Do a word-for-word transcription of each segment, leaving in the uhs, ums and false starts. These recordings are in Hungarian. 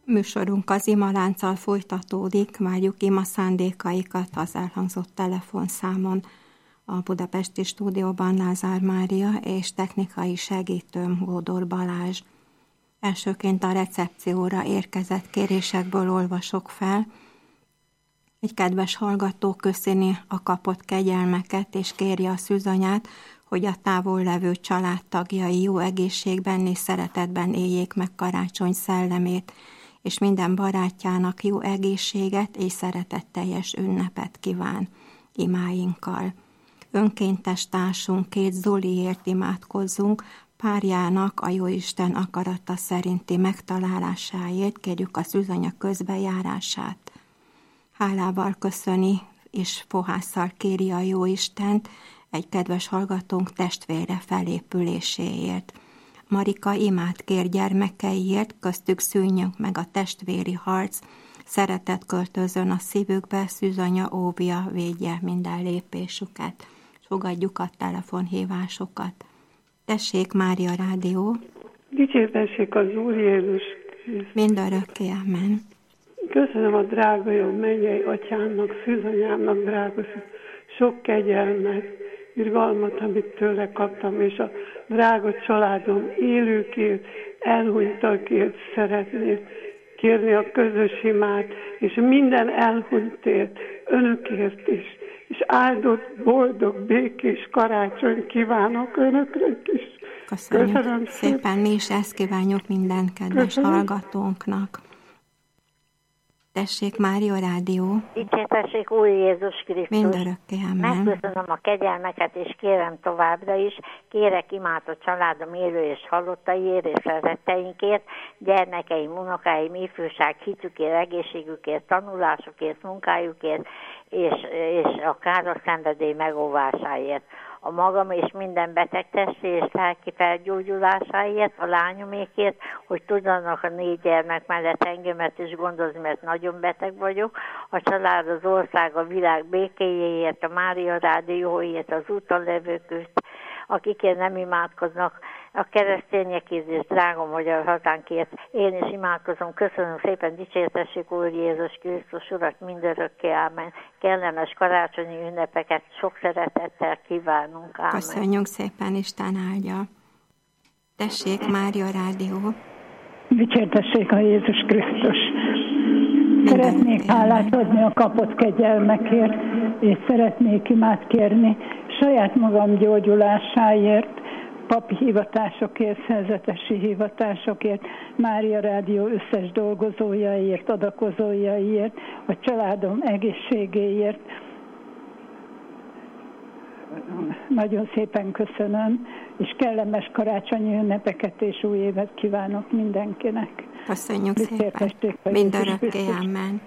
Műsorunk az imalánccal folytatódik, várjuk ima szándékaikat az elhangzott telefonszámon. A budapesti stúdióban Lázár Mária és technikai segítőm Gódor Balázs. Elsőként a recepcióra érkezett kérésekből olvasok fel. Egy kedves hallgató köszöni a kapott kegyelmeket, és kéri a szűzanyát, hogy a távol levő családtagjai jó egészségben és szeretetben éljék meg karácsony szellemét, és minden barátjának jó egészséget és szeretetteljes ünnepet kíván imáinkkal. Önkéntes társunk két Zoliért imádkozzunk, párjának a Jóisten akarata szerinti megtalálásáért, kérjük a szűzanya közbejárását. Hálával köszöni és fohásszal kéri a Jóistent egy kedves hallgatónk testvére felépüléséért. Marika imát kér gyermekeiért, köztük szűnjünk meg a testvéri harc, szeretet költözön a szívükbe, szűzanya óvja, védje minden lépésüket. Fogadjuk a telefonhívásokat. Tessék, Mária Rádió! Dicsértessék az Úr Jézus Krisztus! Mindörökké, amen! Köszönöm a drága jó mennyei atyámnak, szűzanyámnak, drága sok kegyelmet, irgalmat, amit tőle kaptam, és a drága családom élőkért, elhunytakért szeretném kérni a közös imát, és minden elhunytért, önökért is, és áldott, boldog, békés karácsony kívánok önöknek is. Köszönjük Köszönöm szépen, szépen, mi is ezt kívánjuk minden kedves Köszönöm. hallgatónknak. Tessék, Mária Rádió! Dicsértessék Úr Jézus Krisztus! Mindörökké, amen! Megköszönöm a kegyelmeket, és kérem továbbra is, kérek imát a családom élő és halottaiért, és szeretteinkért, gyermekeim, unokáim, ifjúság, hitükért, egészségükért, tanulásukért, munkájukért, és, és a káros szenvedély megóvásáért. A magam és minden beteg testi és lelki felgyógyulásáért, a lányomékért, hogy tudjanak a négy gyermek mellett engemet is gondozni, mert nagyon beteg vagyok, a család, az ország, a világ békéjéért, a Mária Rádióért, az úton levőkért, akikért nem imádkoznak, a keresztényekért és drágom, hogy a hazánkért én is imádkozom. Köszönöm szépen, dicsértessék Úr Jézus Krisztus Urat mindörökké, ámen. Kellemes karácsonyi ünnepeket sok szeretettel kívánunk, ámen. Köszönjük szépen, Isten áldja. Tessék, Mária Rádió. Dicsértessék a Jézus Krisztus. Szeretnék hálát adni a kapott kegyelmekért, és szeretnék imát kérni saját magam gyógyulásáért, papi hivatásokért, szerzetesi hivatásokért, Mária Rádió összes dolgozójaiért, adakozójaiért, a családom egészségéért. Nagyon szépen köszönöm, és kellemes karácsonyi ünnepeket és új évet kívánok mindenkinek. Köszönjük szépen. Mindörökké, amen.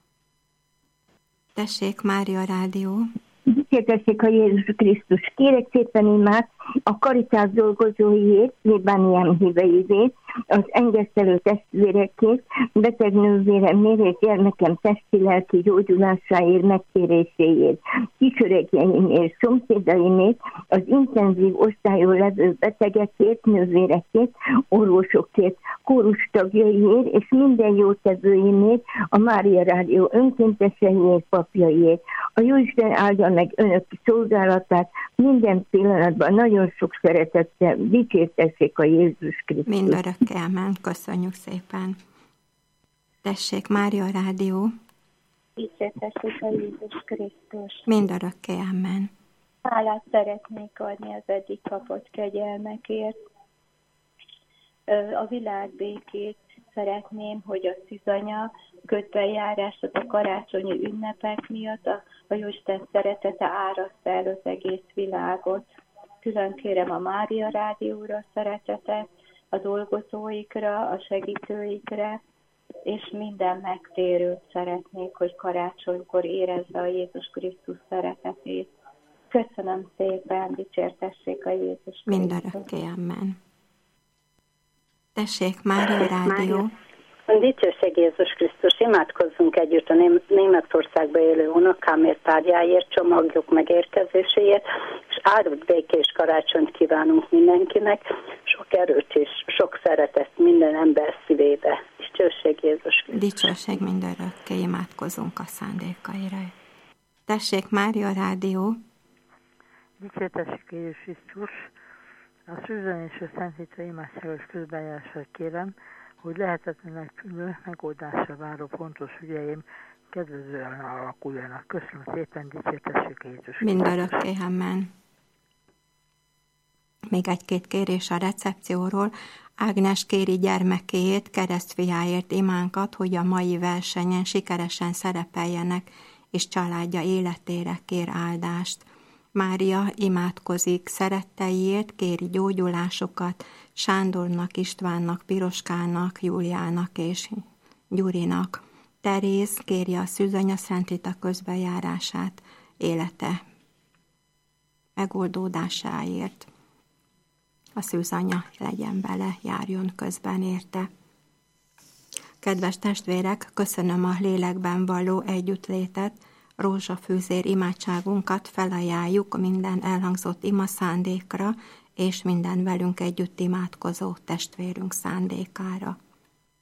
Tessék, Mária Rádió. Dicsértessék a Jézus Krisztus. Kérek szépen imát a Karitás dolgozóiért, plébániám híveiért, az engesztelő testvérekért, beteg nővéremért és gyermekem testi-lelki gyógyulásáért, megtéréséért, kisöregjeimért, szomszédaimért, az intenzív osztályon levő betegekért, nővérekért, orvosokért, kórus tagjaiért és minden jótevőimért, a Mária Rádió önkénteseiért, papjaiért. A Jóisten áldja meg önök szolgálatát minden pillanatban, nagyon sok szeretettel, dicsértessék a Jézus Krisztus. Mindörökké, amen. Köszönjük szépen. Tessék, Mária Rádió. Dicsértessék a Jézus Krisztus. Mindörökké, amen. Hálát szeretnék adni az eddig kapott kegyelmekért. A világ békét szeretném, hogy a szűzanya kötbejárását a karácsonyi ünnepek miatt a, a Jóisten szeretete áraszta el az egész világot. Külön kérem a Mária Rádióra szeretetet, a dolgozóikra, a segítőikre, és minden megtérőt szeretnék, hogy karácsonykor érezze a Jézus Krisztus szeretetét. Köszönöm szépen, dicsértessék a Jézus Krisztus. Mindörökké, amen. Tessék, Mária Rádió. Dicsőség Jézus Krisztus, imádkozzunk együtt a Németországba élő unokámért, párjáért, csomagjuk megérkezéséért, és áldott békés karácsonyt kívánunk mindenkinek, sok erőt és sok szeretet minden ember szívébe. Dicsőség Jézus Krisztus. Dicsőség mindörökké, imádkozunk a szándékaira. Tessék, Mária Rádió. Dicsértessük Jézus Krisztus. A szűzön és a Szentítő imádságos közbenjárásra kérem, hogy lehetetlenek tűnő megoldásra váró fontos ügyeim kedvezően alakuljanak. Köszönöm szépen, dicsértessük Jézus Krisztus. Mindörökké, amen. Még egy-két kérés a recepcióról. Ágnes kéri gyermekéért, keresztfiáért imánkat, hogy a mai versenyen sikeresen szerepeljenek, és családja életére kér áldást. Mária imádkozik szeretteiért, kéri gyógyulásokat Sándornak, Istvánnak, Piroskának, Júliának és Gyurinak. Teréz kéri a Szűzanya Szentita közbejárását, élete megoldódásáért. A szűzanya legyen bele, járjon közben érte. Kedves testvérek, köszönöm a lélekben való együttlétet, rózsafűzér imádságunkat felajánljuk minden elhangzott ima szándékra, és minden velünk együtt imádkozó testvérünk szándékára.